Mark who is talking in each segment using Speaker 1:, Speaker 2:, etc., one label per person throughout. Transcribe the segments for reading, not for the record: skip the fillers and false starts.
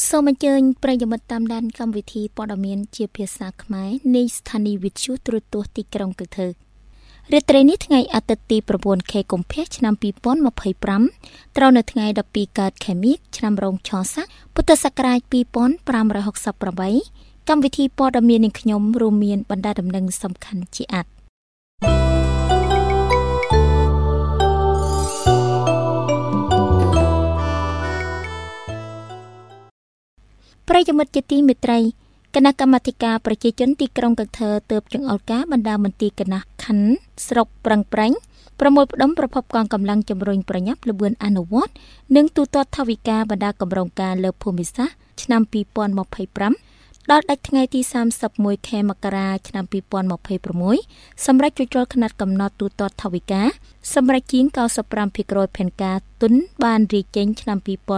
Speaker 1: សូមអញ្ជើញប្រិយមិត្តតាមដានកម្មវិធីព័ត៌មានជាភាសាខ្មែរនៃស្ថានីយ៍វិទ្យុទូរទស្សន៍ទីក្រុងកន្ធើរាត្រីនេះថ្ងៃអាទិត្យទី 9 ខែកុម្ភៈឆ្នាំ 2025 ត្រូវនៅថ្ងៃ 12 កើតខែមិញឆ្នាំរោងឆស័កពុទ្ធសករាជ 2568 កម្មវិធីព័ត៌មាននឹងខ្ញុំរួមមានបណ្ដាដំណឹងសំខាន់ជាអាទិប្រិយមិត្តជាទីមេត្រីគណៈកម្មាធិការប្រជាជនទីក្រុងកន្ធើទើបចង្អុលការបណ្ដាមន្ទីរគណៈខណ្ឌស្រុកប្រឹងប្រែងប្រមូលផ្ដុំប្រភពកងកម្លាំងជំរុញប្រញាប់លបឿនអនុវត្តនិងទូទាត់ថវិកាបណ្ដាកម្រងការលើភូមិសាស្ត្រឆ្នាំ 2025 ដល់ដាច់ថ្ងៃទី31ខែមករាឆ្នាំ 2026 សម្រាប់ជួសជុលខ្នាតកំណត់ទូទាត់ថវិកាសម្រាប់ជាង 95% ផែនការទុនបានរីកចេញឆ្នាំ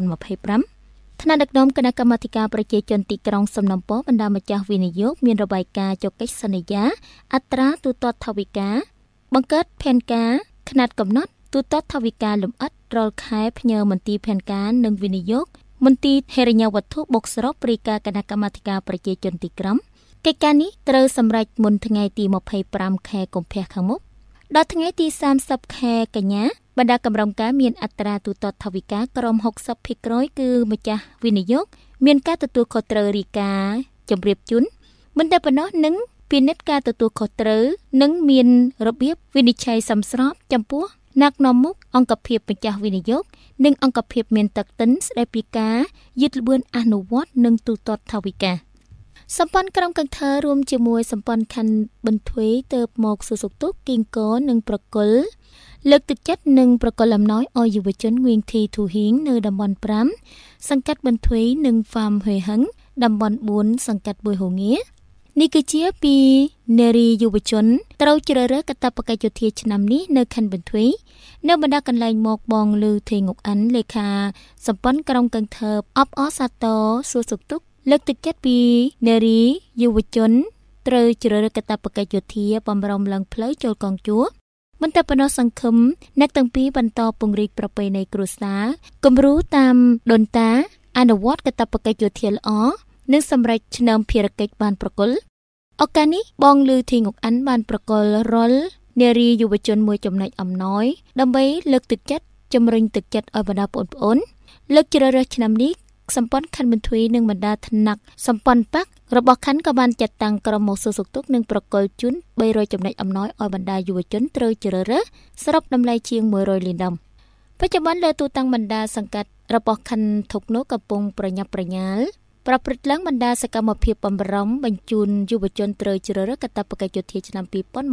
Speaker 1: 2025ថ្នាក់ដឹកនាំគណៈកម្មាធិការប្រជាជនទីក្រុងសំណពរបណ្ដាម្ចាស់វិនិយោគមានរបាយការណ៍ចុះកិច្ចសន្យាអត្រាទូទាត់ថវិកាបង្កើតផែនការខ្នាតកំណត់ទូទាត់ថវិកាលម្អិតរាល់ខែផ្ញើមន្ទីរផែនការនិងវិនិយោគមន្ទីរហិរញ្ញវត្ថុបុកសរុបរាយការណ៍គណៈកម្មាធិការប្រជាជនទីក្រុងកិច្ចការនេះត្រូវសម្រេចមុនថ្ងៃទី 25 ខែកុម្ភៈខាងមុខដល់ថ្ងៃទី 30 ខែកញ្ញាបណ្ដាកម្រងការមានអត្រាទូទាត់ថវិកាក្រោម 60% គឺម្ចាស់វិនិយោគមានការទទួលខុសត្រូវរាយការណ៍ជម្រាបជូនមិនតែប៉ុណ្ណោះនឹងពិនិត្យការទទួលខុសត្រូវនិងមានរបៀបវិនិច្ឆ័យសមស្របចំពោះអ្នកនាំមុខអង្គភាពម្ចាស់វិនិយោគនិងអង្គភាពមានទឹកទិនស្ដីពីការយឺតល្បឿនអនុវត្តនិងទូទាត់ថវិកាសម្ព័ន្ធក្រុងកន្ធើរួមជាមួយសម្ព័ន្ធខណ្ឌបន្ទាយទៅមកសួរសុខទុក្ខគីងកនិងប្រកុលលើកទឹកចិត្តនិងប្រកុលអំណោយឲ្យយុវជនងៀងធីទូហ៊ីងនៅតំបន់ 5 សង្កាត់បន្ទាយនិងហ្វាមហុយហឹងតំបន់ 4 សង្កាត់បុយហូងានេះគឺជាពីនារីយុវជនត្រូវជ្រើសរើសកាតព្វកិច្ចយោធាឆ្នាំនេះនៅខណ្ឌបន្ទាយនៅបណ្ដាកន្លែងមកបងលឺថេងុកអានលេខាសម្ព័ន្ធក្រុងកន្ធើអបអរសាទរសួរសុខទុក្ខលើកទឹកចិត្តពីនារីយុវជនត្រូវជ្រើសរើសកាតព្វកិច្ចយោធាបំរុងឡើងផ្លូវចូលកងជួរមិនតែប៉ុណ្ណោះសង្ឃឹមអ្នកទាំងពីរបន្តពង្រីកប្រពៃណីគ្រួសារគំរូតាមដូនតាអនុវត្តកាតព្វកិច្ចយោធាល្អនិងសម្រេចឆ្នើមភារកិច្ចបានប្រគល់ឱកាសនេះបងលឺធីងុកអានបានប្រគល់រាល់នារីយុវជនមួយចំណែកអំណោយដើម្បីលើកទឹកចិត្តជំរុញទឹកចិត្តឲ្យបណ្ដាបងប្អូនលើកជ្រើសរើសឆ្នាំនេះសម្ព័ន្ធខណ្ឌបន្ទាយនិងបណ្ដាថ្នាក់សម្ព័ន្ធបករបស់ខណ្ឌក៏បានចាត់តាំងក្រុមមកសួរសុខទុក្ខនិងប្រកុលជូន300ចំណែកអំណោយឲ្យបណ្ដាយុវជនត្រូវជ្រើសរើសសរុបតម្លៃជាង100លានដុល្លារបច្ចុប្បន្នលើទូតាំងបណ្ដាសង្កាត់របស់ខណ្ឌធុកនោះកំពុងប្រញាប់ប្រញាល់ប្រព្រឹត្តឡើងបណ្ដាសកម្មភាពបំរុងបញ្ជូនយុវជនត្រូវជ្រើសរើសកាតព្វកិច្ចយោធាឆ្នាំ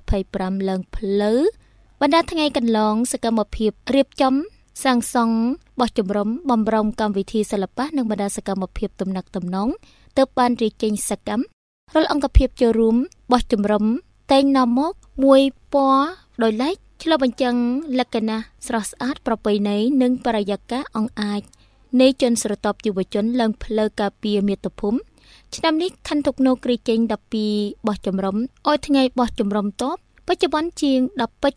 Speaker 1: 2025 ឡើងផ្លូវបណ្ដាថ្ងៃកន្លងសកម្មភាពរៀបចំសាងសង់បោះជំរំបំរុងកម្មវិធីសិល្បៈនិងបណ្ដាសកម្មភាពទំនាក់ទំនងទើបបានរីកចេញសកម្មរាល់អង្គភាពចូលរួមបោះជំរំតែងនាំមកមួយពណ៌ដោយឡែកឆ្លុះបញ្ចាំងលក្ខណៈស្រស់ស្អាតប្រពៃណីនិងបរិយាកាសអង្អាចនៃជនស្រទាប់យុវជនឡើងផ្លូវការពារមាតុភូមិឆ្នាំនេះខណ្ឌធុកនោគ្រីចេញ12បោះជំរំឲ្យថ្ងៃបោះជំរំតបបច្ចុប្បន្នជាង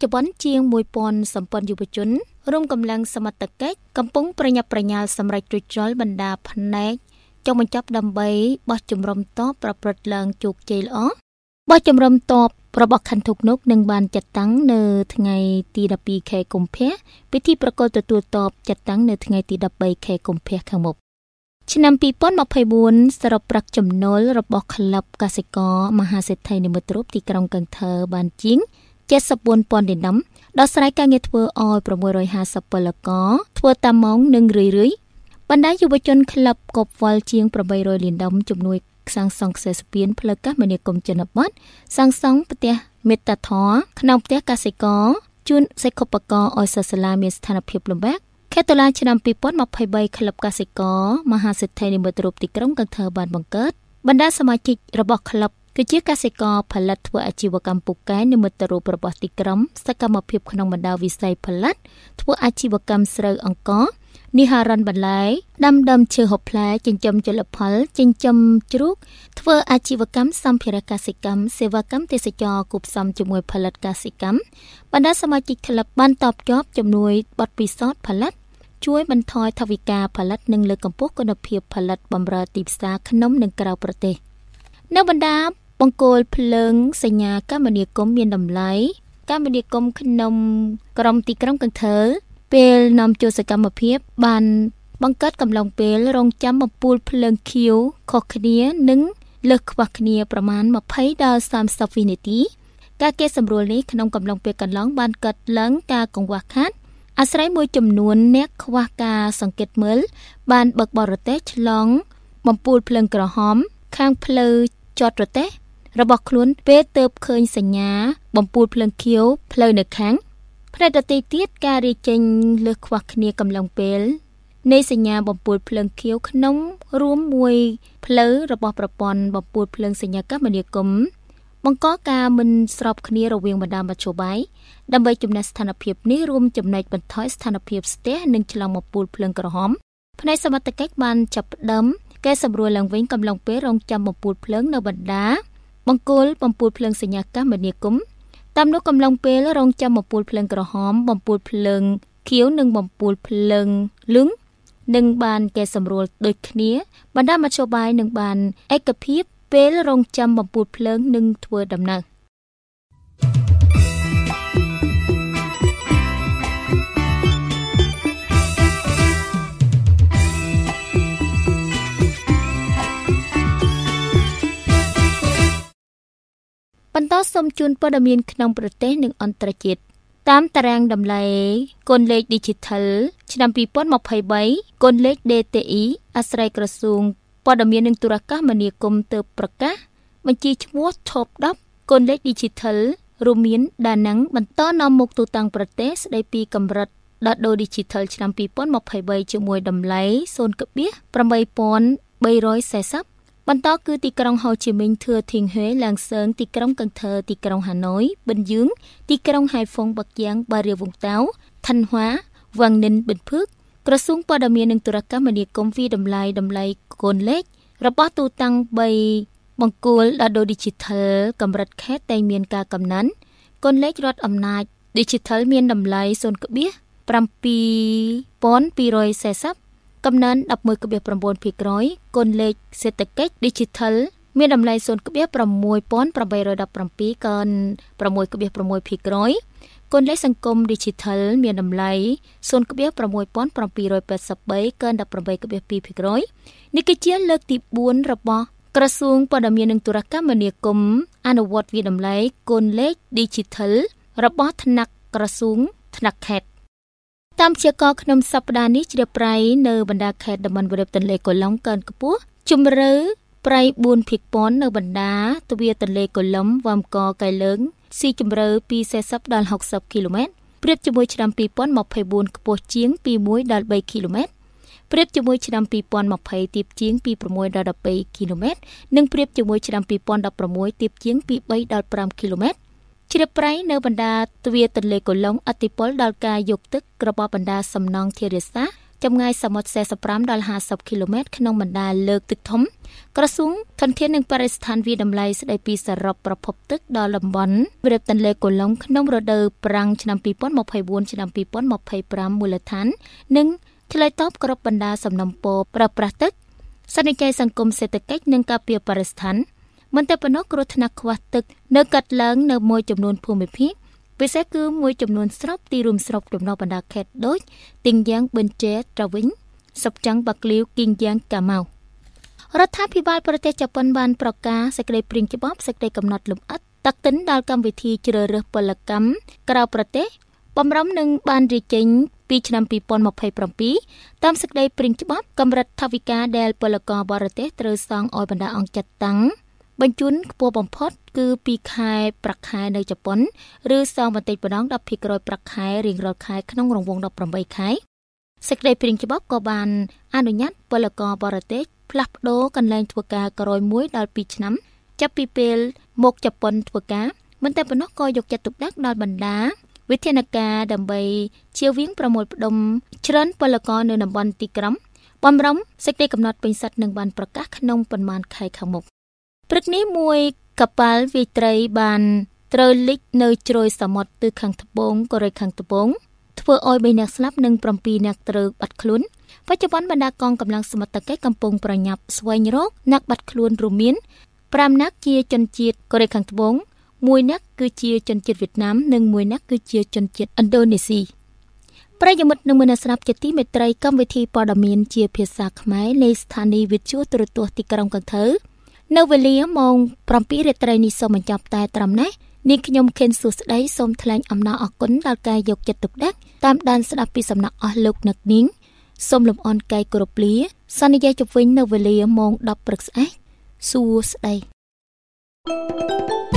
Speaker 1: 1000សម្ព័ន្ធយុវជនរួមកម្លាំងសមត្ថកិច្ចកំពុងប្រញាប់ប្រញាល់សម្រាប់ជួសជុលបណ្ដាផ្នែកចុងបញ្ចប់ដើម្បីបោះជំរំតបប្រព្រឹត្តឡើងជោគជ័យល្អបោះជំរំតបរបស់ខណ្ឌធុកនោះនឹងបានចាត់តាំងនៅថ្ងៃទី12ខែកុម្ភៈពិធីប្រគល់ទទួលតបចាត់តាំងនៅថ្ងៃទី13ខែកុម្ភៈខាងមុខឆ្នាំ 2024 សរុបប្រាក់ចំណូលរបស់ក្លឹបកសិករមហាសេដ្ឋីនិមិត្តរូបទីក្រុងកន្ធើបានជាង 74,000 លានដុល្លារដោះស្រាយការងារធ្វើឲ្យ650ពលករធ្វើតាមម៉ោងនិងរឿយៗបណ្ដាយុវជនក្លឹបកប់វល់ជាង800លានដុល្លារជំនួយសាងសង់ខ្សែស្ពានផ្លូវកាសមនាគមន៍ជនបទសាងសង់ផ្ទះមេត្តាធរក្នុងផ្ទះកសិករជូនសិក្ខុបករឲ្យសិស្សសាលាមានស្ថានភាពលំបាកខែតុលាឆ្នាំ 2023 ក្លឹបកសិករមហាសេដ្ឋីនិមិត្តរូបទីក្រុងកន្ធើបានបង្កើតបណ្ដាសមាជិករបស់ក្លឹបគឺជាកសិករផលិតធ្វើអាជីវកម្មពូកែនិមិត្តរូបរបស់ទីក្រុងសកម្មភាពក្នុងបណ្ដាវិស័យផលិតធ្វើអាជីវកម្មស្រូវអង្ករនិហរណបន្លែដាំដើមឈើហូបផ្លែចិញ្ចឹមជលផលចិញ្ចឹមជ្រូកធ្វើអាជីវកម្មសម្ភារៈកសិកម្មសេវាកម្មទេសចរណ៍គូផ្សំជាមួយផលិតកសិកម្មបណ្ដាសមាជិកក្លឹបបានតបជាប់ជំនួយបទពិសោធន៍ផលិតជួយបន្ថយថវិកាផលិតនិងលើកកម្ពស់គុណភាពផលិតបម្រើទីផ្សារក្នុងនិងក្រៅប្រទេសនៅបណ្ដាបង្គោលភ្លើងសញ្ញាគមនាគមន៍មានតម្លៃគមនាគមន៍ក្នុងក្រុមទីក្រុងកន្ទើពេលនាំចូលសកម្មភាពបានបង្កើតកំឡុងពេលរងចាំបំពូលភ្លើងខៀវខុសគ្នានិងលើសខ្វះគ្នាប្រមាណ20ដល់30វិនាទីការកែសម្រួលនេះក្នុងកំឡុងពេលកន្លងបានកាត់ឡើងការកង្វះខាតអាស្រ័យមួយចំនួនអ្នកខ្វះការសង្កេតមើលបានបើកបរទេសឆ្លងបំពូលភ្លើងក្រហមខាងផ្លូវចតរទេះរបស់ខ្លួនពេលទៅឃើញសញ្ញាបំពូលភ្លើងខៀវផ្លូវនៅខាងផ្នែកដទៃទៀតការរាយចេញលើសខ្វះគ្នាកំឡុងពេលនៃសញ្ញាបំពូលភ្លើងខៀវក្នុងរួមមួយផ្លូវរបស់ប្រព័ន្ធបំពូលភ្លើងសញ្ញាគមនាគមន៍បង្កការមិនស្របគ្នារវាងបណ្ដាមធ្យោបាយដើម្បីជំនះស្ថានភាពនេះរួមចំណែកបន្ថយស្ថានភាពស្ទះនិងឆ្លងបំពូលភ្លើងក្រហមផ្នែកសមត្ថកិច្ចបានចាប់ផ្ដើមកែសម្រួលឡើងវិញកំឡុងពេលរងចាំបំពូលភ្លើងនៅបណ្ដាបង្គោលបំពូលភ្លើងសញ្ញាគមនាគមន៍តាមនោះកំឡុងពេលរងចាំបំពូលភ្លើងក្រហមបំពូលភ្លើងខៀវនិងបំពូលភ្លើងលឹងនឹងបានកែសម្រួលដូចគ្នាបណ្ដាមធ្យោបាយនឹងបានឯកភាពពេលរងចាំបំពូលភ្លើងនឹងធ្វើដំណើរបន្តសូមជូនព័ត៌មានក្នុងប្រទេសនិងអន្តរជាតិតាមតារាងតម្លៃកូនលេខ Digital ឆ្នាំ2023កូនលេខ DTI អាស្រ័យក្រសួងព័ត៌មាននិងទូរគមនាគមន៍ទើបប្រកាសបញ្ជីឈ្មោះ Top 10កូនលេខ Digital រួមមានដាណាំងបន្តនាំមុខទូទាំងប្រទេសស្ដីពីកម្រិតដោះដូរ Digital ឆ្នាំ2023ជាមួយតម្លៃ 0.8340 បន្តគឺទីក្រុងហូជីមិញធឿធីងហេឡាងសឺងទីក្រុងកន្ទើទីក្រុងហាណូយប៊ិនយឿងទីក្រុងហៃហ្វុងបាក់យ៉ាងបារៀវវុងតាវឋានហွာវ៉ាងនិនប៊ិនភឹកក្រសួងព័ត៌មាននិងទូរគមនាគមន៍វិតម្លៃកូនលេខរបស់ទូតាំង3បង្គោលដោះដូរ Digital កម្រិតខេត្តតែមានការកំណត់កូនលេខរដ្ឋអំណាច Digital មានតម្លៃ 0.7240 កំណើន 11.9% កូនលេខសេដ្ឋកិច្ច Digital មានតម្លៃ 0.6817 កើន 6.6% កូនលេខសង្គម Digital មានតម្លៃ 0.6783 កើន 18.2% នេះគឺជាលើកទី4របស់ក្រសួងព័ត៌មាននិងទូរគមនាគមន៍អនុវត្តវិតម្លៃកូនលេខ Digital របស់ថ្នាក់ក្រសួងថ្នាក់ខេត្តតាមជាកក្នុងសប្តាហ៍នេះជ្រាបប្រៃនៅបណ្ដាខេត្តតំបន់វិរិបទន្លេកូឡុងកើនខ្ពស់ជំរឿប្រៃ 4,000 នៅបណ្ដាទ្វារទន្លេកូឡុំវ៉ាំកកៃលើងស៊ីជំរឿពី40ដល់60គីឡូម៉ែត្រប្រៀបជាមួយឆ្នាំ2024ខ្ពស់ជាងពី1ដល់3គីឡូម៉ែត្រប្រៀបជាមួយឆ្នាំ2020ទាបជាងពី6ដល់12គីឡូម៉ែត្រនិងប្រៀបជាមួយឆ្នាំ2016ទាបជាងពី3ដល់5គីឡូម៉ែត្រជ្រាបប្រៃនៅបណ្ដាទ្វារទន្លេកូឡុងអតិពលដល់ការយកទឹករបស់បណ្ដាសំណង់ធារាសាស្ត្រចម្ងាយសមុទ្រ45ដល់50គីឡូម៉ែត្រក្នុងបណ្ដាលើកទឹកធំក្រសួងធនធាននិងបរិស្ថានវិតម្លៃស្ដីពីសរុបប្រភពទឹកដល់តំបន់វិរិបទន្លេកូឡុងក្នុងរដូវប្រាំងឆ្នាំ2024ឆ្នាំ2025មូលដ្ឋាននិងឆ្លើយតបគ្រប់បណ្ដាសំណុំពរប្រើប្រាស់ទឹកសន្និកាយសង្គមសេដ្ឋកិច្ចនិងការពារបរិស្ថានមិនតែប៉ុណ្ណោះគ្រោះថ្នាក់ខ្វះទឹកនៅកាត់ឡើងនៅមួយចំនួនភូមិភាគពិសេសគឺមួយចំនួនស្រុកទីរួមស្រុកដំណោះបណ្ដាខេត្តដូចទីងយ៉ាងប៊ិនជែត្រាវិញសុបចាំងបាក់លីវគីងយ៉ាងកាម៉ៅរដ្ឋាភិបាលប្រទេសជប៉ុនបានប្រកាសសេចក្តីព្រាងច្បាប់សេចក្តីកំណត់លម្អិតតាក់ទិនដល់កម្មវិធីជ្រើសរើសពលកម្មក្រៅប្រទេសបំរុងនឹងបានរៀបចេញពីឆ្នាំ2027តាមសេចក្តីព្រាងច្បាប់កម្រិតថវិកាដែលពលករបរទេសត្រូវសងឲ្យបណ្ដាអង្គចាត់តាំងបញ្ជូនខ្ពស់បំផុតគឺ2ខែប្រាក់ខែនៅជប៉ុនឬសងបន្តិចម្ដង 10% ប្រាក់ខែរៀងរាល់ខែក្នុងរង្វង់18ខែសេចក្តីព្រាងច្បាប់ក៏បានអនុញ្ញាតពលករបរទេសផ្លាស់ប្ដូរកន្លែងធ្វើការក្រោយ1ដល់2ឆ្នាំចាប់ពីពេលមកជប៉ុនធ្វើការមិនតែប៉ុណ្ណោះក៏យកចិត្តទុកដាក់ដល់បណ្ដាវិធានការដើម្បីជៀសវាងប្រមូលផ្ដុំច្រើនពលករនៅតំបន់ទីក្រុងបំរុងសេចក្តីកំណត់ពេញសិទ្ធិនឹងបានប្រកាសក្នុងប៉ុន្មានខែខាងមុខព្រឹកនេះមួយកប៉ាល់វាយត្រីបានត្រូវលិចនៅជ្រោយសមុទ្រទិសខាងត្បូងកូរ៉េខាងត្បូងធ្វើឲ្យ3អ្នកស្លាប់និង7អ្នកត្រូវបាត់ខ្លួនបច្ចុប្បន្នបណ្ដាកងកម្លាំងសមត្ថកិច្ចកំពុងប្រញាប់ស្វែងរកអ្នកបាត់ខ្លួនរួមមាន5អ្នកជាជនជាតិកូរ៉េខាងត្បូង1អ្នកគឺជាជនជាតិវៀតណាមនិង1អ្នកគឺជាជនជាតិឥណ្ឌូនេស៊ីប្រិយមិត្តនិងមនស្សស្ដាប់ជាទីមេត្រីកម្មវិធីព័ត៌មានជាភាសាខ្មែរនៃស្ថានីយ៍វិទ្យុទូរទស្សន៍ទីក្រុងកន្ធើនៅវេលាម៉ោង 7 រាត្រីនេះសូមបញ្ចប់តែត្រឹមនេះនាងខ្ញុំខេនសុស្ដីសូមថ្លែងអំណរអគុណដល់ការយកចិត្តទុកដាក់តាមដានស្ដាប់ពីសំណាក់អស់លោកអ្នកនាងសូមលំអរកាយគោរពលាសន្យាជប់វិញនៅវេលាម៉ោង 10 ព្រឹកស្អែកសួស្ដី